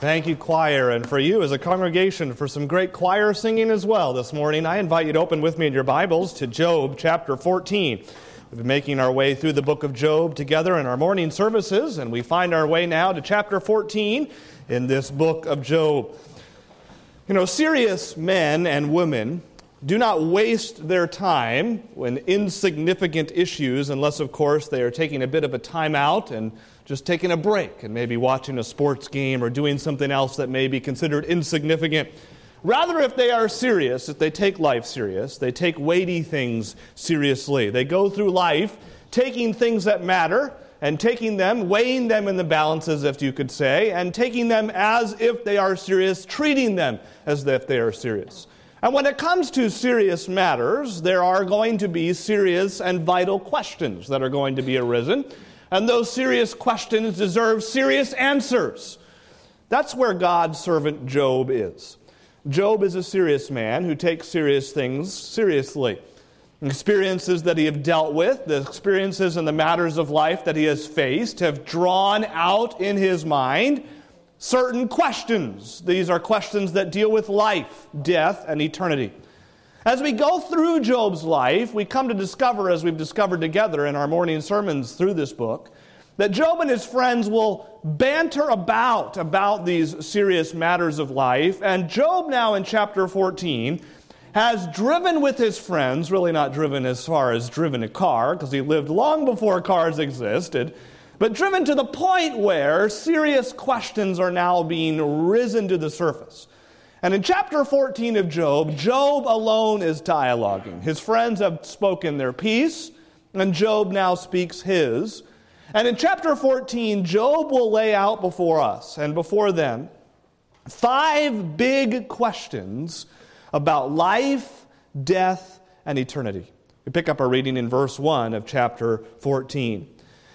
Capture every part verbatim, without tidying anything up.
Thank you, choir, and for you as a congregation for some great choir singing as well this morning. I invite you to open with me in your Bibles to Job chapter fourteen. We've been making our way through the book of Job together in our morning services, and we find our way now to chapter fourteen in this book of Job. You know, serious men and women do not waste their time when insignificant issues, unless, of course, they are taking a bit of a time out and just taking a break and maybe watching a sports game or doing something else that may be considered insignificant. Rather, if they are serious, if they take life serious, they take weighty things seriously. They go through life taking things that matter and taking them, weighing them in the balances, if you could say, and taking them as if they are serious, treating them as if they are serious. And when it comes to serious matters, there are going to be serious and vital questions that are going to be arisen. And those serious questions deserve serious answers. That's where God's servant Job is. Job is a serious man who takes serious things seriously. Experiences that he has dealt with, the experiences and the matters of life that he has faced, have drawn out in his mind certain questions. These are questions that deal with life, death, and eternity. As we go through Job's life, we come to discover, as we've discovered together in our morning sermons through this book, that Job and his friends will banter about, about these serious matters of life. And Job now in chapter fourteen has driven with his friends, really not driven as far as driven a car, because he lived long before cars existed, but driven to the point where serious questions are now being risen to the surface. And in chapter fourteen of Job, Job alone is dialoguing. His friends have spoken their piece, and Job now speaks his. And in chapter fourteen, Job will lay out before us and before them five big questions about life, death, and eternity. We pick up our reading in verse one of chapter fourteen.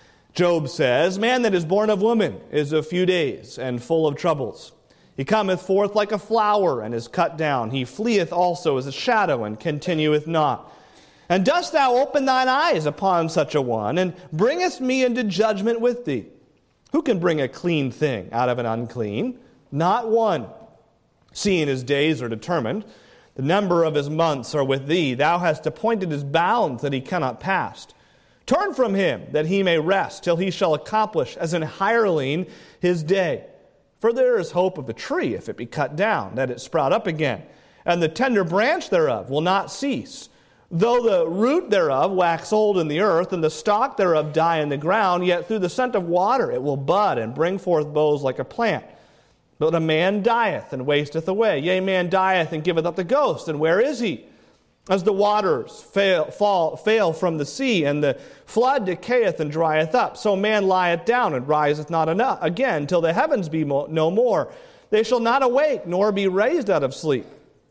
Job says, "Man that is born of woman is of few days and full of troubles. He cometh forth like a flower and is cut down. He fleeth also as a shadow and continueth not. And dost thou open thine eyes upon such a one, and bringest me into judgment with thee? Who can bring a clean thing out of an unclean? Not one. Seeing his days are determined, the number of his months are with thee. Thou hast appointed his bounds that he cannot pass. Turn from him, that he may rest, till he shall accomplish as an hireling his day. For there is hope of a tree, if it be cut down, that it sprout up again. And the tender branch thereof will not cease. Though the root thereof wax old in the earth, and the stalk thereof die in the ground, yet through the scent of water it will bud, and bring forth boughs like a plant. But a man dieth, and wasteth away. Yea, man dieth, and giveth up the ghost, and where is he? As the waters fail, fall, fail from the sea, and the flood decayeth and drieth up, so man lieth down and riseth not enough again, till the heavens be mo- no more. They shall not awake, nor be raised out of sleep.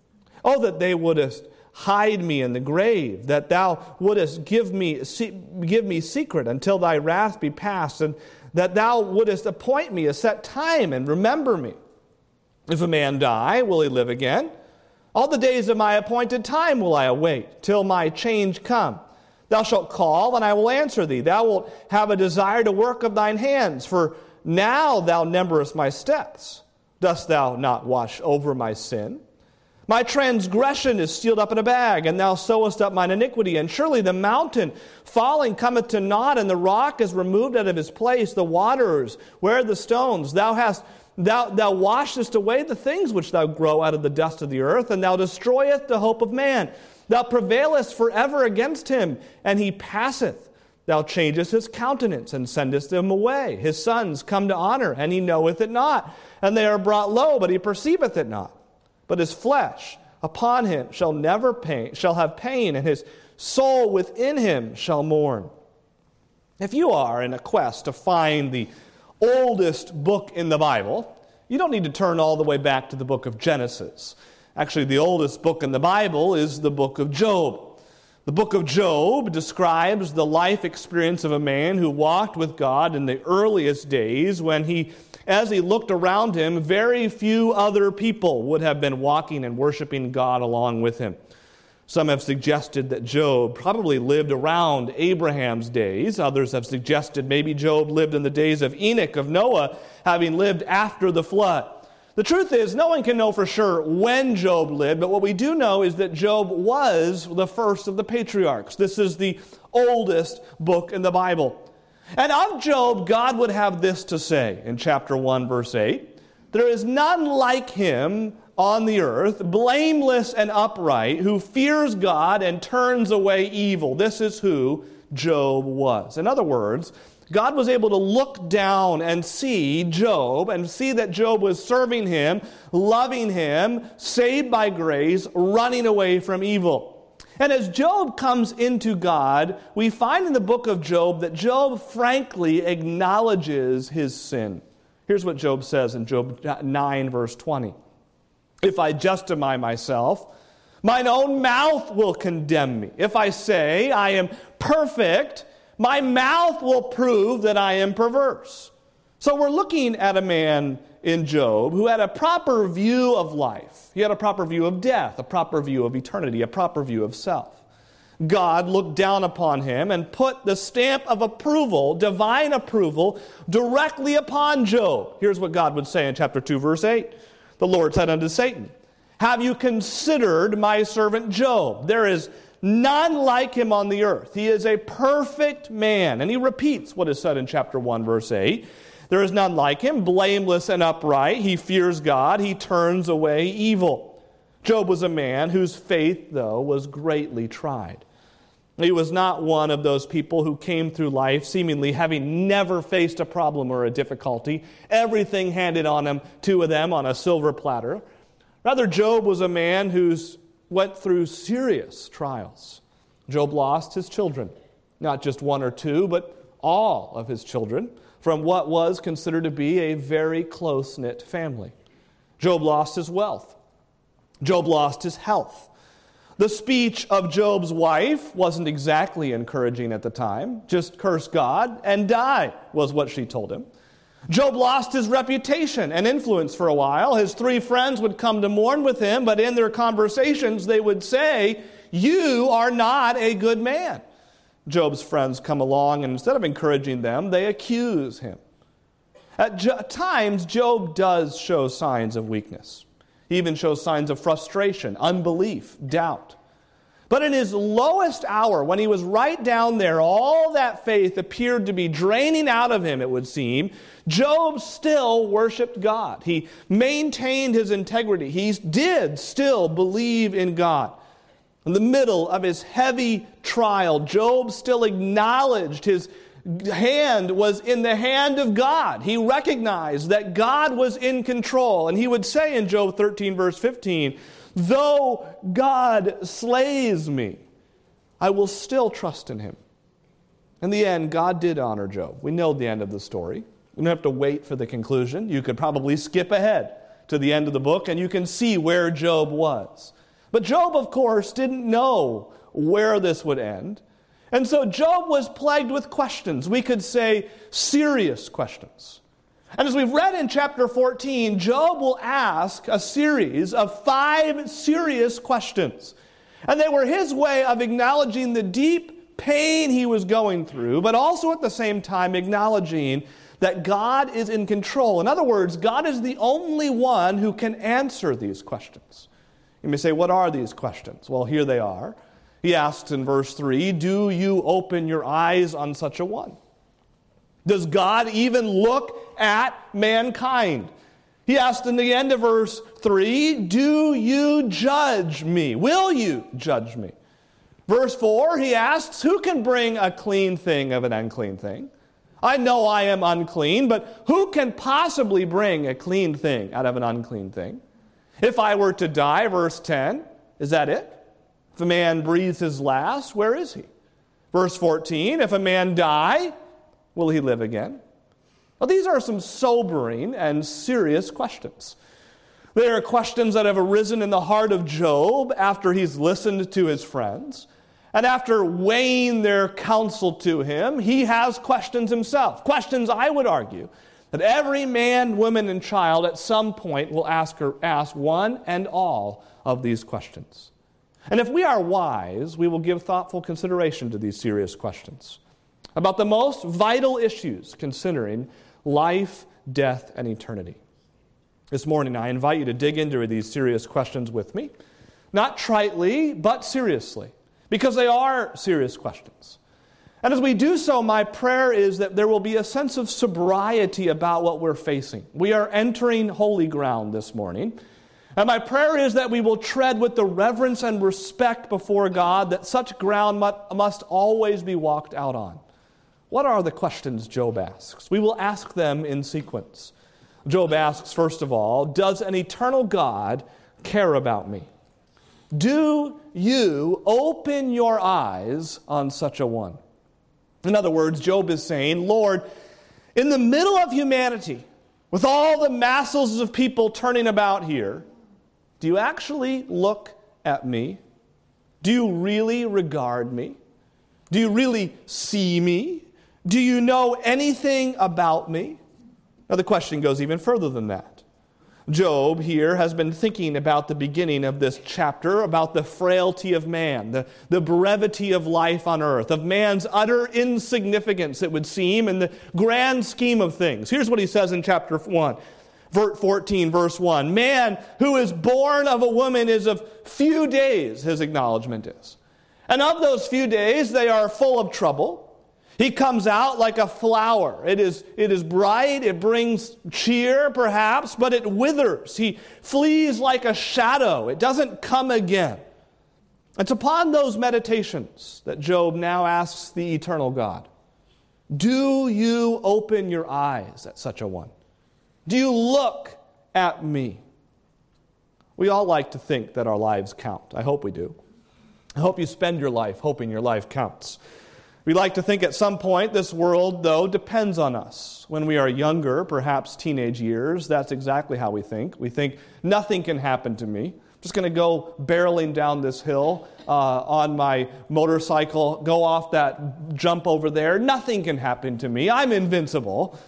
Oh, that they wouldest hide me in the grave, that thou wouldest give me, se- give me secret until thy wrath be past, and that thou wouldest appoint me a set time and remember me. If a man die, will he live again? All the days of my appointed time will I await, till my change come. Thou shalt call, and I will answer thee. Thou wilt have a desire to work of thine hands, for now thou numberest my steps. Dost thou not watch over my sin? My transgression is sealed up in a bag, and thou sewest up mine iniquity. And surely the mountain falling cometh to naught, and the rock is removed out of his place. The waters, where are the stones? Thou hast Thou, thou washest away the things which thou grow out of the dust of the earth, and thou destroyest the hope of man. Thou prevailest forever against him, and he passeth. Thou changest his countenance, and sendest him away. His sons come to honor, and he knoweth it not. And they are brought low, but he perceiveth it not. But his flesh upon him shall never pain, shall have pain, and his soul within him shall mourn." If you are in a quest to find the oldest book in the Bible, you don't need to turn all the way back to the book of Genesis. Actually, the oldest book in the Bible is the book of Job. The book of Job describes the life experience of a man who walked with God in the earliest days when he, as he looked around him, very few other people would have been walking and worshiping God along with him. Some have suggested that Job probably lived around Abraham's days. Others have suggested maybe Job lived in the days of Enoch, of Noah, having lived after the flood. The truth is, no one can know for sure when Job lived, but what we do know is that Job was the first of the patriarchs. This is the oldest book in the Bible. And of Job, God would have this to say in chapter one, verse eight. There is none like him on the earth, blameless and upright, who fears God and turns away evil. This is who Job was. In other words, God was able to look down and see Job and see that Job was serving him, loving him, saved by grace, running away from evil. And as Job comes into God, we find in the book of Job that Job frankly acknowledges his sin. Here's what Job says in Job nine, verse twenty. If I justify myself, mine own mouth will condemn me. If I say I am perfect, my mouth will prove that I am perverse. So we're looking at a man in Job who had a proper view of life. He had a proper view of death, a proper view of eternity, a proper view of self. God looked down upon him and put the stamp of approval, divine approval, directly upon Job. Here's what God would say in chapter two, verse eight. The Lord said unto Satan, have you considered my servant Job? There is none like him on the earth. He is a perfect man. And he repeats what is said in chapter one, verse eight. There is none like him, blameless and upright. He fears God. He turns away evil. Job was a man whose faith, though, was greatly tried. He was not one of those people who came through life seemingly having never faced a problem or a difficulty, everything handed on him to them on a silver platter. Rather, Job was a man who went through serious trials. Job lost his children, not just one or two, but all of his children, from what was considered to be a very close-knit family. Job lost his wealth. Job lost his health. The speech of Job's wife wasn't exactly encouraging at the time. Just curse God and die was what she told him. Job lost his reputation and influence for a while. His three friends would come to mourn with him, but in their conversations they would say, you are not a good man. Job's friends come along, and instead of encouraging them, they accuse him. At jo- times, Job does show signs of weakness. He even shows signs of frustration, unbelief, doubt. But in his lowest hour, when he was right down there, all that faith appeared to be draining out of him, it would seem, Job still worshiped God. He maintained his integrity. He did still believe in God. In the middle of his heavy trial, Job still acknowledged his hand was in the hand of God. He recognized that God was in control. And he would say in Job thirteen, verse fifteen, though God slays me, I will still trust in him. In the end, God did honor Job. We know the end of the story. We don't have to wait for the conclusion. You could probably skip ahead to the end of the book and you can see where Job was. But Job, of course, didn't know where this would end. And so Job was plagued with questions. We could say serious questions. And as we've read in chapter fourteen, Job will ask a series of five serious questions. And they were his way of acknowledging the deep pain he was going through, but also at the same time acknowledging that God is in control. In other words, God is the only one who can answer these questions. You may say, what are these questions? Well, here they are. He asks in verse three, do you open your eyes on such a one? Does God even look at mankind? He asked in the end of verse three, do you judge me? Will you judge me? Verse four, he asks, who can bring a clean thing of an unclean thing? I know I am unclean, but who can possibly bring a clean thing out of an unclean thing? If I were to die, verse ten, is that it? If a man breathes his last, where is he? Verse fourteen, if a man die, will he live again? Well, these are some sobering and serious questions. They are questions that have arisen in the heart of Job after he's listened to his friends. And after weighing their counsel to him, he has questions himself. Questions, I would argue, that every man, woman, and child at some point will ask, or ask one and all of these questions. And if we are wise, we will give thoughtful consideration to these serious questions about the most vital issues considering life, death, and eternity. This morning, I invite you to dig into these serious questions with me. Not tritely, but seriously, because they are serious questions. And as we do so, my prayer is that there will be a sense of sobriety about what we're facing. We are entering holy ground this morning. And my prayer is that we will tread with the reverence and respect before God that such ground must always be walked out on. What are the questions Job asks? We will ask them in sequence. Job asks, first of all, does an eternal God care about me? Do you open your eyes on such a one? In other words, Job is saying, Lord, in the middle of humanity, with all the masses of people turning about here, do you actually look at me? Do you really regard me? Do you really see me? Do you know anything about me? Now the question goes even further than that. Job here has been thinking about the beginning of this chapter, about the frailty of man, the, the brevity of life on earth, of man's utter insignificance, it would seem, in the grand scheme of things. Here's what he says in chapter one, fourteen, verse one. Man who is born of a woman is of few days, his acknowledgement is. And of those few days, they are full of trouble. He comes out like a flower. It is, it is bright, it brings cheer perhaps, but it withers. He flees like a shadow. It doesn't come again. It's upon those meditations that Job now asks the eternal God, do you open your eyes at such a one? Do you look at me? We all like to think that our lives count. I hope we do. I hope you spend your life hoping your life counts. We like to think at some point this world, though, depends on us. When we are younger, perhaps teenage years, that's exactly how we think. We think nothing can happen to me. I'm just going to go barreling down this hill uh, on my motorcycle, go off that jump over there. Nothing can happen to me. I'm invincible.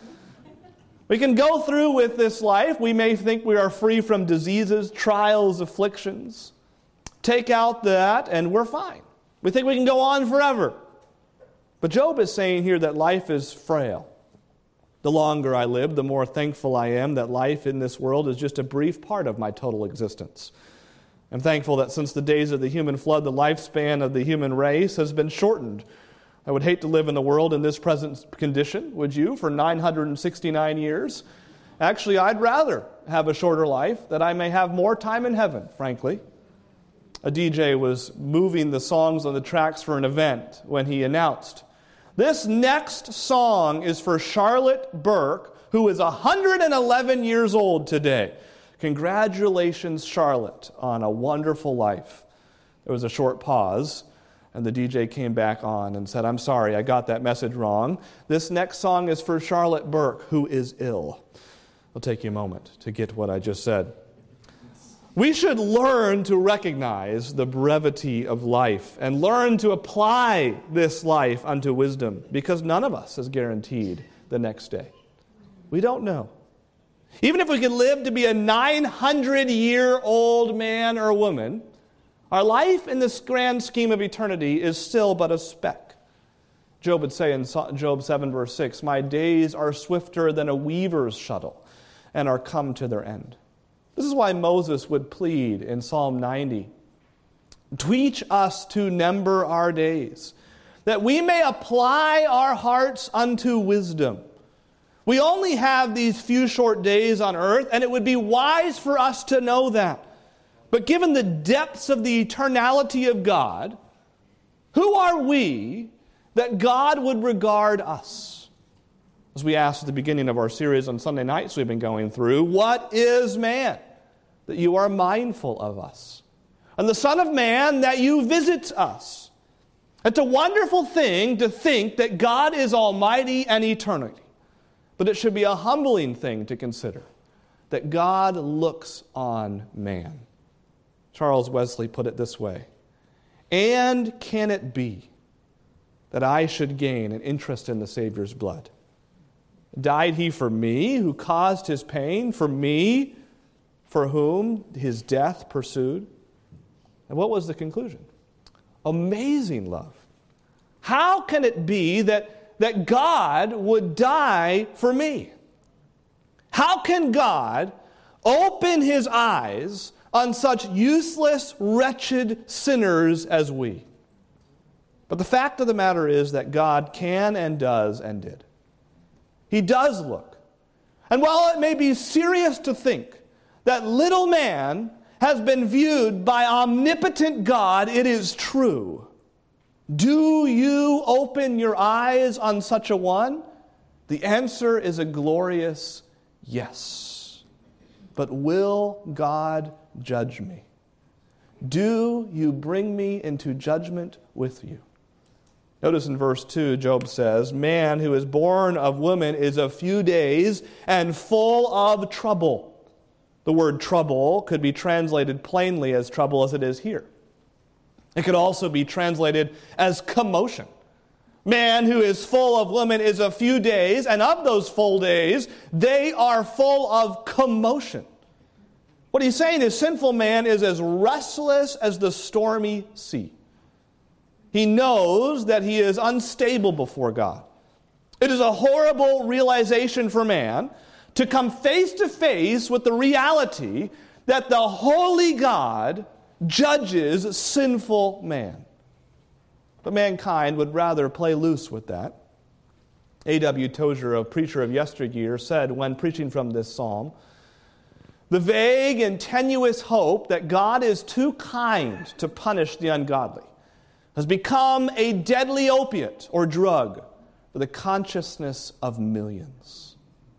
We can go through with this life. We may think we are free from diseases, trials, afflictions. Take out that and we're fine. We think we can go on forever. But Job is saying here that life is frail. The longer I live, the more thankful I am that life in this world is just a brief part of my total existence. I'm thankful that since the days of the human flood, the lifespan of the human race has been shortened. I would hate to live in the world in this present condition, would you, for nine hundred sixty-nine years? Actually, I'd rather have a shorter life, that I may have more time in heaven, frankly. A D J was moving the songs on the tracks for an event when he announced, this next song is for Charlotte Burke, who is one hundred eleven years old today. Congratulations, Charlotte, on a wonderful life. There was a short pause, and the D J came back on and said, I'm sorry, I got that message wrong. This next song is for Charlotte Burke, who is ill. It'll take you a moment to get what I just said. We should learn to recognize the brevity of life and learn to apply this life unto wisdom, because none of us is guaranteed the next day. We don't know. Even if we could live to be a nine hundred year old man or woman, our life in this grand scheme of eternity is still but a speck. Job would say in Job seven verse six, my days are swifter than a weaver's shuttle and are come to their end. This is why Moses would plead in Psalm ninety, teach us to number our days, that we may apply our hearts unto wisdom. We only have these few short days on earth, and it would be wise for us to know that. But given the depths of the eternality of God, who are we that God would regard us? As we asked at the beginning of our series on Sunday nights we've been going through, what is man that you are mindful of us? And the Son of Man that you visit us. It's a wonderful thing to think that God is almighty and eternal. But it should be a humbling thing to consider that God looks on man. Charles Wesley put it this way, and can it be that I should gain an interest in the Savior's blood? Died he for me, who caused his pain, for me, for whom his death pursued? And what was the conclusion? Amazing love. How can it be that, that God would die for me? How can God open his eyes on such useless, wretched sinners as we. But the fact of the matter is that God can and does and did. He does look. And while it may be serious to think that little man has been viewed by omnipotent God, it is true. Do you open your eyes on such a one? The answer is a glorious yes. But will God judge me? Do you bring me into judgment with you? Notice in verse two, Job says, man who is born of woman is of few days and full of trouble. The word trouble could be translated plainly as trouble as it is here. It could also be translated as commotion. Man who is full of woman is a few days, and of those full days, they are full of commotion. What he's saying is sinful man is as restless as the stormy sea. He knows that he is unstable before God. It is a horrible realization for man to come face to face with the reality that the holy God judges sinful man. But mankind would rather play loose with that. A W Tozer, a preacher of yesteryear, said when preaching from this psalm, the vague and tenuous hope that God is too kind to punish the ungodly has become a deadly opiate or drug for the consciousness of millions.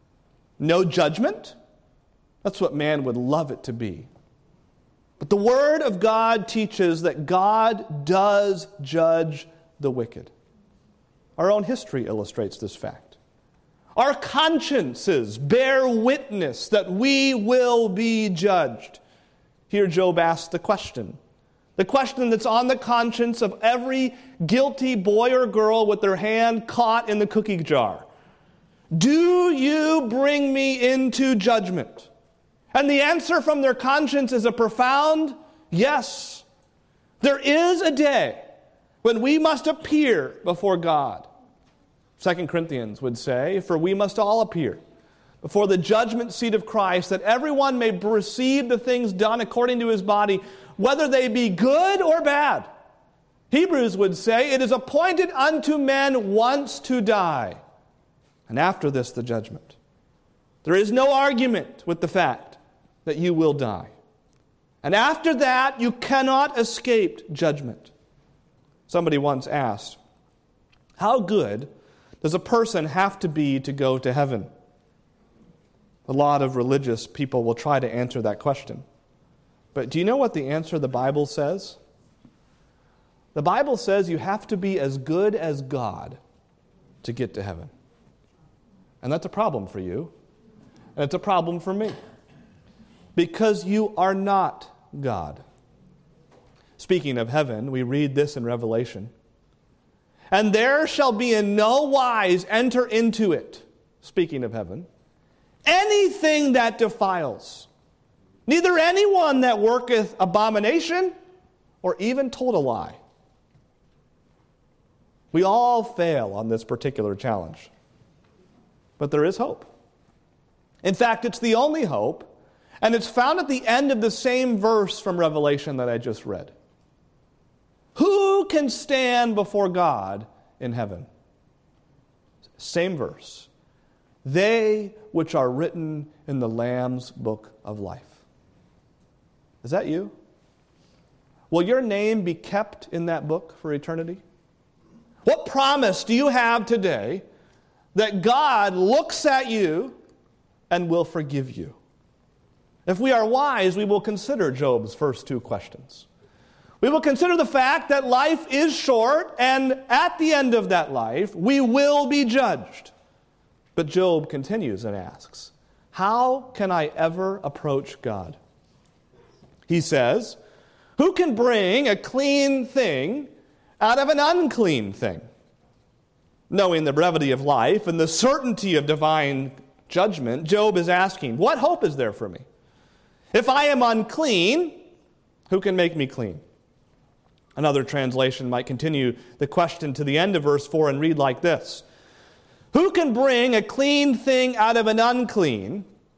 No judgment? That's what man would love it to be. But the Word of God teaches that God does judge the wicked. Our own history illustrates this fact. Our consciences bear witness that we will be judged. Here Job asks the question. The question that's on the conscience of every guilty boy or girl with their hand caught in the cookie jar. Do you bring me into judgment? And the answer from their conscience is a profound yes. There is a day when we must appear before God. Second Corinthians would say, for we must all appear before the judgment seat of Christ, that everyone may receive the things done according to his body, whether they be good or bad. Hebrews would say, it is appointed unto men once to die, and after this the judgment. There is no argument with the fact that you will die. And after that, you cannot escape judgment. Somebody once asked, how good does a person have to be to go to heaven? A lot of religious people will try to answer that question. But do you know what the answer the Bible says? The Bible says you have to be as good as God to get to heaven. And that's a problem for you. And it's a problem for me. Because you are not God. Speaking of heaven, we read this in Revelation. And there shall be in no wise enter into it, speaking of heaven, anything that defiles, neither anyone that worketh abomination, or even told a lie. We all fail on this particular challenge. But there is hope. In fact, it's the only hope, and it's found at the end of the same verse from Revelation that I just read. Who can stand before God in heaven? Same verse. They which are written in the Lamb's book of life. Is that you? Will your name be kept in that book for eternity? What promise do you have today that God looks at you and will forgive you? If we are wise, we will consider Job's first two questions. We will consider the fact that life is short, and at the end of that life, we will be judged. But Job continues and asks, how can I ever approach God? He says, who can bring a clean thing out of an unclean thing? Knowing the brevity of life and the certainty of divine judgment, Job is asking, what hope is there for me? If I am unclean, who can make me clean? Another translation might continue the question to the end of verse four and read like this. Who can bring a clean thing out of an unclean?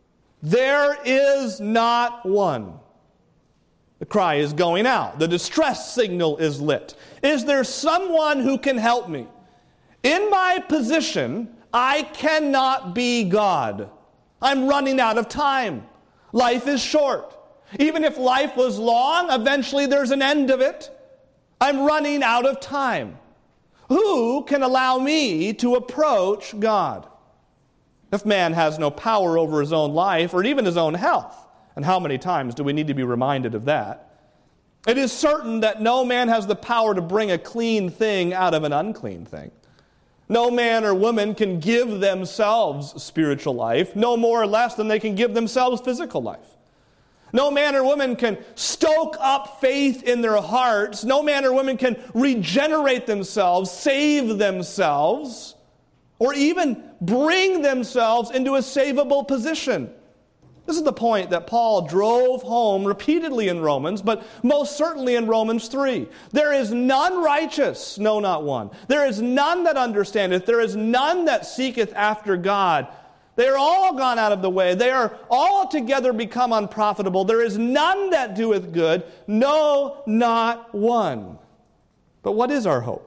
There is not one. The cry is going out. The distress signal is lit. Is there someone who can help me? In my position, I cannot be God. I'm running out of time. Life is short. Even if life was long, eventually there's an end of it. I'm running out of time. Who can allow me to approach God? If man has no power over his own life or even his own health, and how many times do we need to be reminded of that? It is certain that no man has the power to bring a clean thing out of an unclean thing. No man or woman can give themselves spiritual life, no more or less than they can give themselves physical life. No man or woman can stoke up faith in their hearts. No man or woman can regenerate themselves, save themselves, or even bring themselves into a savable position. This is the point that Paul drove home repeatedly in Romans, but most certainly in Romans three. There is none righteous, no, not one. There is none that understandeth. There is none that seeketh after God. They are all gone out of the way. They are all together become unprofitable. There is none that doeth good, no, not one. But what is our hope?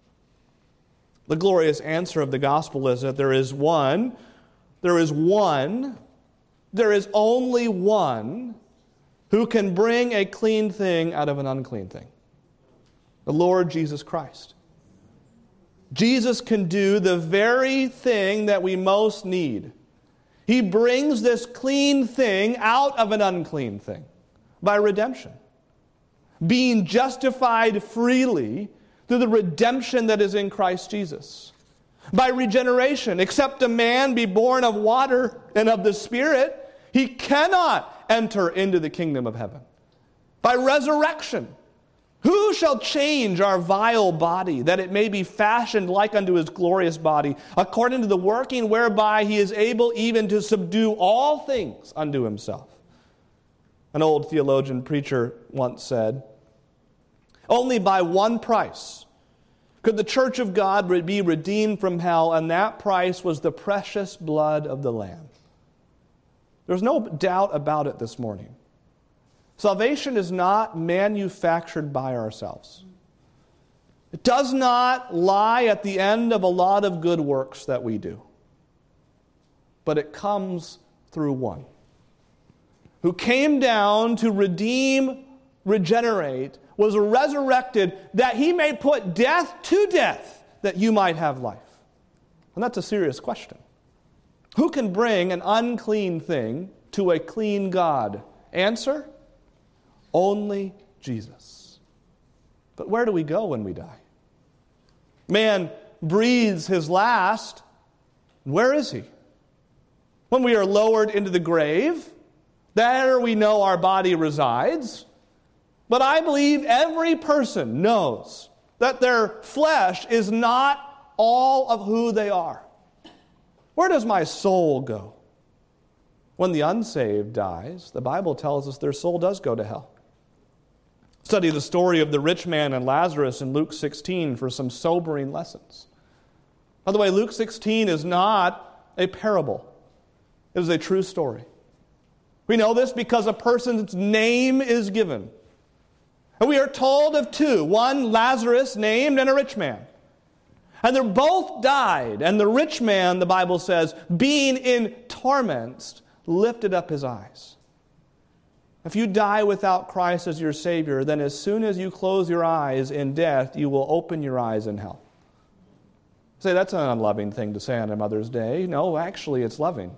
The glorious answer of the gospel is that there is one, there is one, there is only one who can bring a clean thing out of an unclean thing. The Lord Jesus Christ. Jesus can do the very thing that we most need. He brings this clean thing out of an unclean thing by redemption. Being justified freely through the redemption that is in Christ Jesus. By regeneration, except a man be born of water and of the Spirit, he cannot enter into the kingdom of heaven. By resurrection, who shall change our vile body, that it may be fashioned like unto his glorious body, according to the working whereby he is able even to subdue all things unto himself? An old theologian preacher once said, only by one price could the church of God be redeemed from hell, and that price was the precious blood of the Lamb. There's no doubt about it this morning. Salvation is not manufactured by ourselves. It does not lie at the end of a lot of good works that we do. But it comes through one who came down to redeem, regenerate, was resurrected that he may put death to death that you might have life. And that's a serious question. Who can bring an unclean thing to a clean God? Answer? Only Jesus. But where do we go when we die? Man breathes his last. Where is he? When we are lowered into the grave, there we know our body resides. But I believe every person knows that their flesh is not all of who they are. Where does my soul go? When the unsaved dies, the Bible tells us their soul does go to hell. Study the story of the rich man and Lazarus in Luke sixteen for some sobering lessons. By the way, Luke sixteen is not a parable. It is a true story. We know this because a person's name is given. And we are told of two, one Lazarus named and a rich man. And they both died, and the rich man, the Bible says, being in torments, lifted up his eyes. If you die without Christ as your Savior, then as soon as you close your eyes in death, you will open your eyes in hell. Say, that's an unloving thing to say on a Mother's Day. No, actually, it's loving.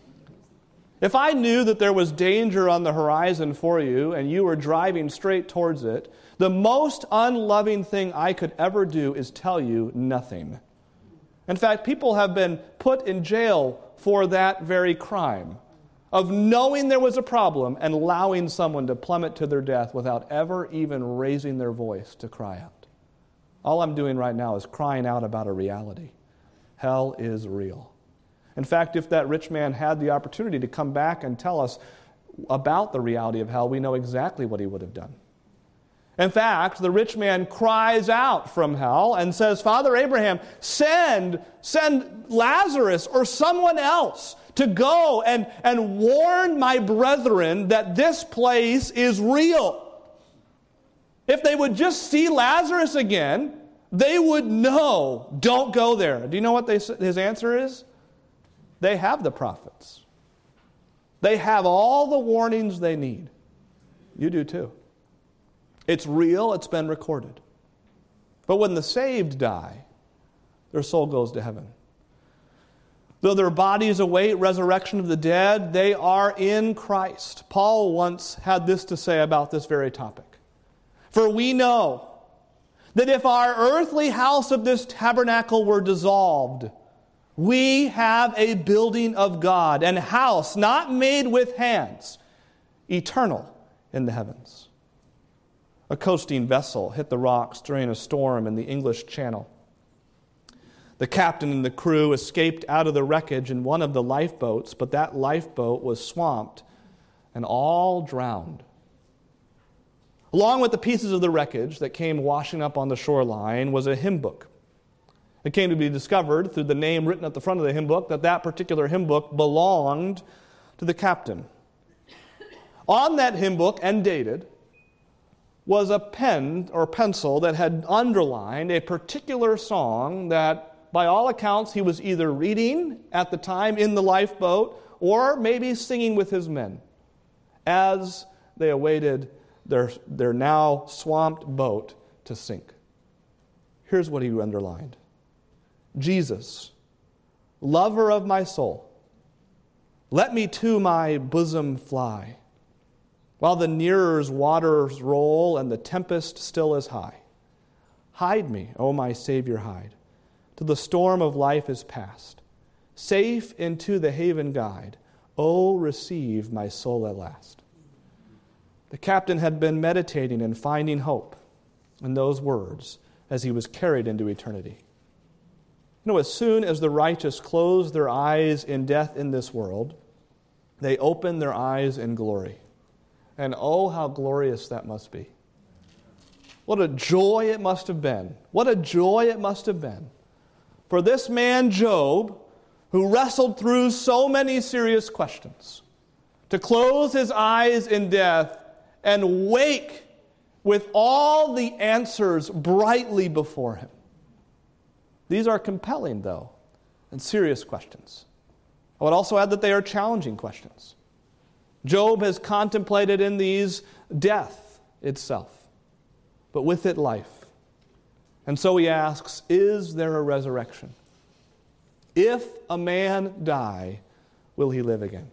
If I knew that there was danger on the horizon for you and you were driving straight towards it, the most unloving thing I could ever do is tell you nothing. In fact, people have been put in jail for that very crime, of knowing there was a problem and allowing someone to plummet to their death without ever even raising their voice to cry out. All I'm doing right now is crying out about a reality. Hell is real. In fact, if that rich man had the opportunity to come back and tell us about the reality of hell, we know exactly what he would have done. In fact, the rich man cries out from hell and says, Father Abraham, send, send Lazarus or someone else to go and, and warn my brethren that this place is real. If they would just see Lazarus again, they would know, don't go there. Do you know what they, his answer is? They have the prophets. They have all the warnings they need. You do too. It's real, it's been recorded. But when the saved die, their soul goes to heaven. Though their bodies await resurrection of the dead, they are in Christ. Paul once had this to say about this very topic. For we know that if our earthly house of this tabernacle were dissolved, we have a building of God, an house not made with hands, eternal in the heavens. A coasting vessel hit the rocks during a storm in the English Channel. The captain and the crew escaped out of the wreckage in one of the lifeboats, but that lifeboat was swamped and all drowned. Along with the pieces of the wreckage that came washing up on the shoreline was a hymn book. It came to be discovered through the name written at the front of the hymn book that that particular hymn book belonged to the captain. On that hymn book, and dated, was a pen or pencil that had underlined a particular song that, by all accounts, he was either reading at the time in the lifeboat or maybe singing with his men as they awaited their, their now swamped boat to sink. Here's what he underlined. Jesus, lover of my soul, let me to my bosom fly, while the nearer's waters roll and the tempest still is high. Hide me, O my Savior, hide, till the storm of life is past. Safe into the haven guide, O receive my soul at last. The captain had been meditating and finding hope in those words as he was carried into eternity. You know, as soon as the righteous close their eyes in death in this world, they open their eyes in glory. And oh, how glorious that must be. What a joy it must have been. What a joy it must have been for this man, Job, who wrestled through so many serious questions, to close his eyes in death and wake with all the answers brightly before him. These are compelling, though, and serious questions. I would also add that they are challenging questions. Job has contemplated in these death itself, but with it life. And so he asks, is there a resurrection? If a man die, will he live again?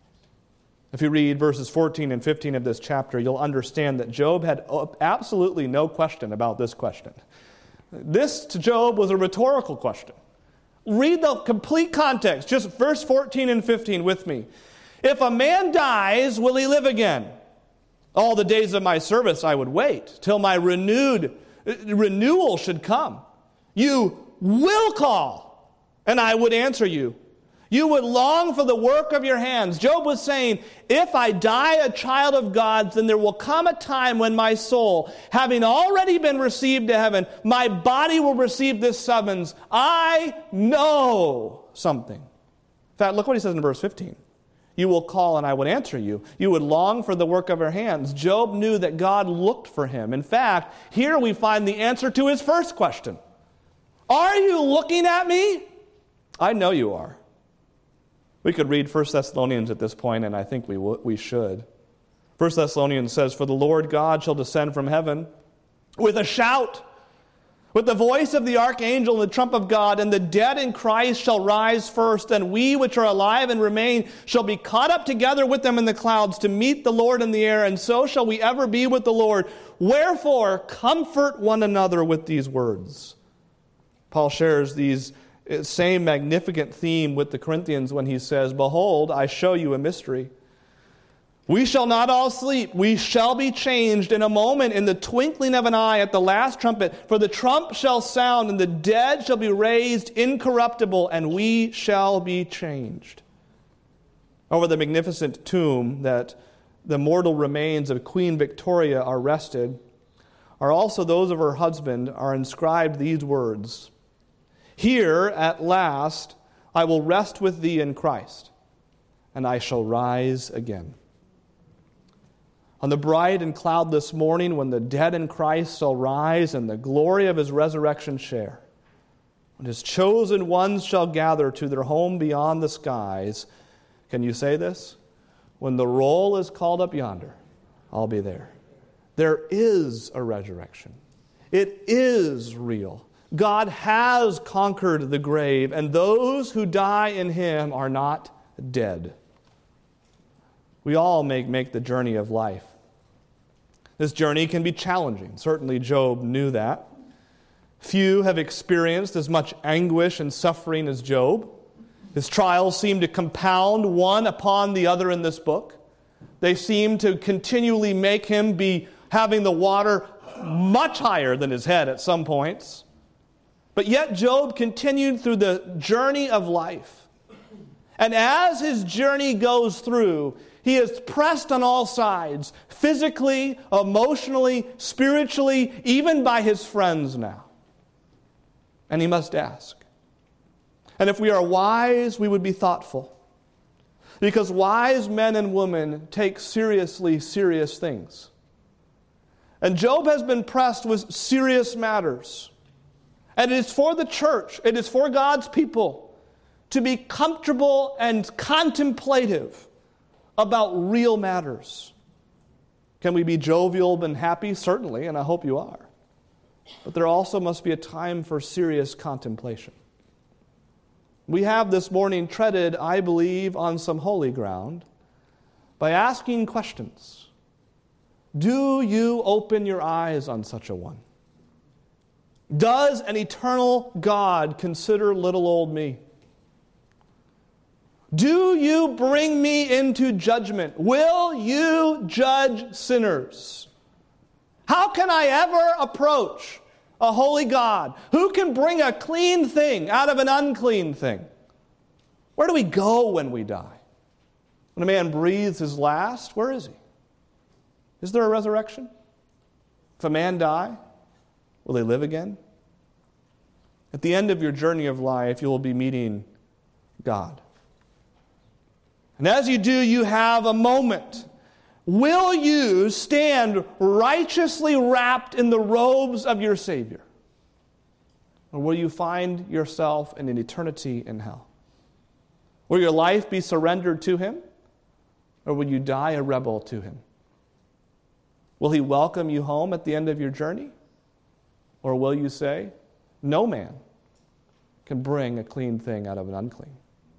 If you read verses fourteen and fifteen of this chapter, you'll understand that Job had absolutely no question about this question. This to Job was a rhetorical question. Read the complete context, just verse fourteen and fifteen with me. If a man dies, will he live again? All the days of my service I would wait till my renewed renewal should come. You will call, and I would answer you. You would long for the work of your hands. Job was saying, if I die a child of God, then there will come a time when my soul, having already been received to heaven, my body will receive this summons. I know something. In fact, look what he says in verse fifteen. You will call and I would answer you. You would long for the work of your hands. Job knew that God looked for him. In fact, here we find the answer to his first question. Are you looking at me? I know you are. We could read First Thessalonians at this point, and I think we w- we should. First Thessalonians says, for the Lord God shall descend from heaven with a shout, with the voice of the archangel and the trump of God, and the dead in Christ shall rise first, and we which are alive and remain shall be caught up together with them in the clouds to meet the Lord in the air, and so shall we ever be with the Lord. Wherefore, comfort one another with these words. Paul shares these same magnificent theme with the Corinthians when he says, behold, I show you a mystery. We shall not all sleep. We shall be changed in a moment, in the twinkling of an eye, at the last trumpet. For the trump shall sound, and the dead shall be raised incorruptible, and we shall be changed. Over the magnificent tomb that the mortal remains of Queen Victoria are rested are also those of her husband, are inscribed these words, "Here at last I will rest with thee in Christ, and I shall rise again." On the bright and cloudless morning when the dead in Christ shall rise and the glory of his resurrection share, when his chosen ones shall gather to their home beyond the skies, can you say this? When the roll is called up yonder, I'll be there. There is a resurrection. It is real. God has conquered the grave, and those who die in him are not dead. We all make, make the journey of life. This journey can be challenging. Certainly Job knew that. Few have experienced as much anguish and suffering as Job. His trials seem to compound one upon the other in this book. They seem to continually make him be having the water much higher than his head at some points. But yet Job continued through the journey of life. And as his journey goes through, he is pressed on all sides, physically, emotionally, spiritually, even by his friends now. And he must ask. And if we are wise, we would be thoughtful. Because wise men and women take seriously serious things. And Job has been pressed with serious matters. And it is for the church, it is for God's people to be comfortable and contemplative about real matters. Can we be jovial and happy? Certainly, and I hope you are. But there also must be a time for serious contemplation. We have this morning treaded, I believe, on some holy ground by asking questions. Do you open your eyes on such a one? Does an eternal God consider little old me? Do you bring me into judgment? Will you judge sinners? How can I ever approach a holy God? Who can bring a clean thing out of an unclean thing? Where do we go when we die? When a man breathes his last, where is he? Is there a resurrection? If a man die, will they live again? At the end of your journey of life, you will be meeting God. And as you do, you have a moment. Will you stand righteously wrapped in the robes of your Savior? Or will you find yourself in an eternity in hell? Will your life be surrendered to Him? Or will you die a rebel to Him? Will He welcome you home at the end of your journey? Or will you say, no man can bring a clean thing out of an unclean?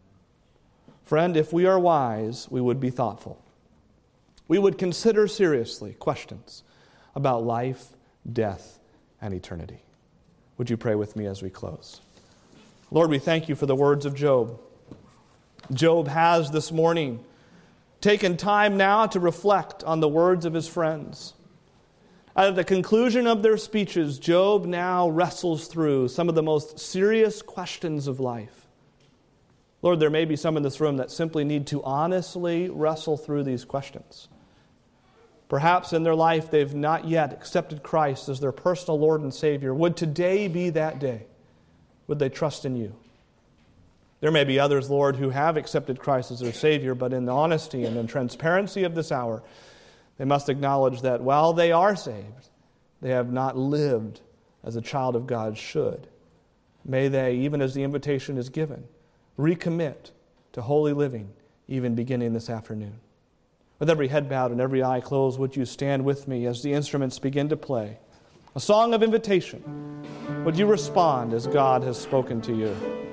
Friend, if we are wise, we would be thoughtful. We would consider seriously questions about life, death, and eternity. Would you pray with me as we close? Lord, we thank you for the words of Job. Job has this morning taken time now to reflect on the words of his friends. At the conclusion of their speeches, Job now wrestles through some of the most serious questions of life. Lord, there may be some in this room that simply need to honestly wrestle through these questions. Perhaps in their life they've not yet accepted Christ as their personal Lord and Savior. Would today be that day? Would they trust in you? There may be others, Lord, who have accepted Christ as their Savior, but in the honesty and the transparency of this hour, they must acknowledge that while they are saved, they have not lived as a child of God should. May they, even as the invitation is given, recommit to holy living, even beginning this afternoon. With every head bowed and every eye closed, would you stand with me as the instruments begin to play a song of invitation? Would you respond as God has spoken to you?